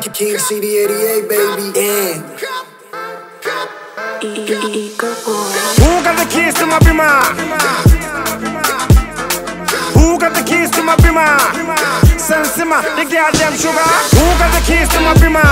King CD88, baby. Yeah. Who got the keys to my bima? Who got the keys to my bima? Sensima, the goddamn sugar. Who got the keys to my bima?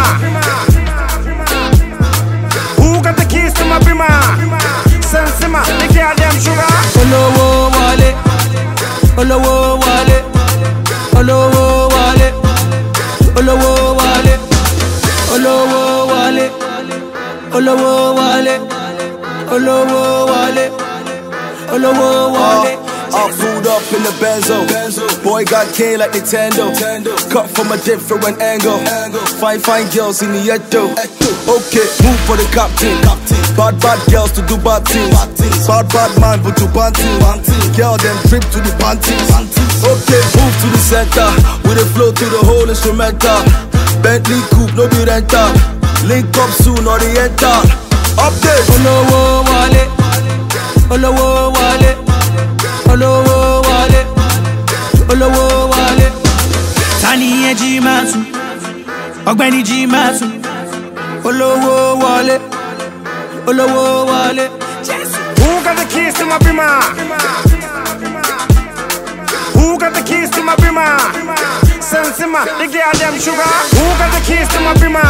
Who got the keys to my bima? Sensima, the goddamn sugar. Olowo wale, Olowo wale, Olowo wale, Olowo wale, Olowo wale, Olowo wale, Olowo wale, Olowo wale. All food up in the Benzo. Boy got K like Nintendo. Cut from a different angle. Fine girls in the ghetto. Okay, move for the captain. Bad girls to do bad things. Bad man but to banting. Girl them trip to the panties. Okay, move to the center. With a flow to the whole instrumental. Bentley coupe, no be rental. Link up soon or the enter. Update. Olowo wale, Olowo wale, Olowo wale, Olowo wale. Tani eji masu, Ọ̀gbẹ́ni ji masu. Olowo wale, Olowo wale. Who got the keys to my bima? Who got the keys to my bima? Sensima, the goddamn sugar. Who got the keys to my bima?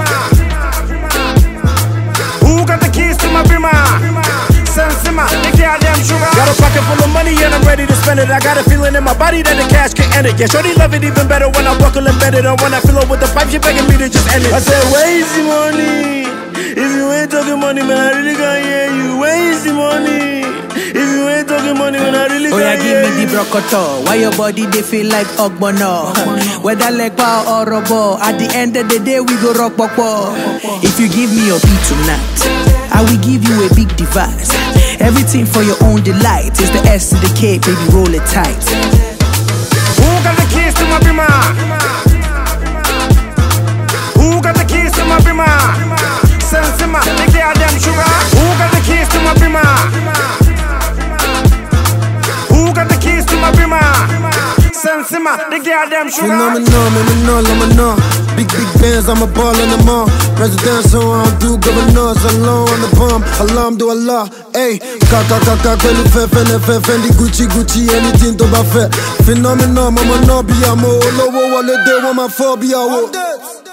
Who got the keys to my bima? Sensima, the goddamn sugar. Got a pocket full of money and I'm ready to spend it. I got a feeling in my body that the cash can end it. Yeah, shorty love it even better when I buckle embedded. Or when I fill up with the pipe, she begging me to just end it. I said, where is the money? If you ain't talking money, man, I really can't hear you. Where is the money? If you ain't talking money, man, I really can't hear you. Give me the brocoto. Why your body they feel like ogbono? Whether like power or robo, at the end of the day we go rock popo. If you give me your beat tonight, I will give you a big device. Everything for your own delight. It's the S to the K, baby, roll it tight. Who got the keys to my bima? Who got the keys to my bima? Sensima, the goddamn sugar. Who got the keys to my bima? Who got the keys to my bima? Sensima, the goddamn sugar. Phenomenal. Big bands, I'm a ball on them all. Presidential, I don't do governors. Alone on the bomb, alarm do Allah. Hey, kaka, kwelu Fendi, Gucci, anything to buffet. Phenomenal, mama no be amo. Olowo wale de, want my phobia.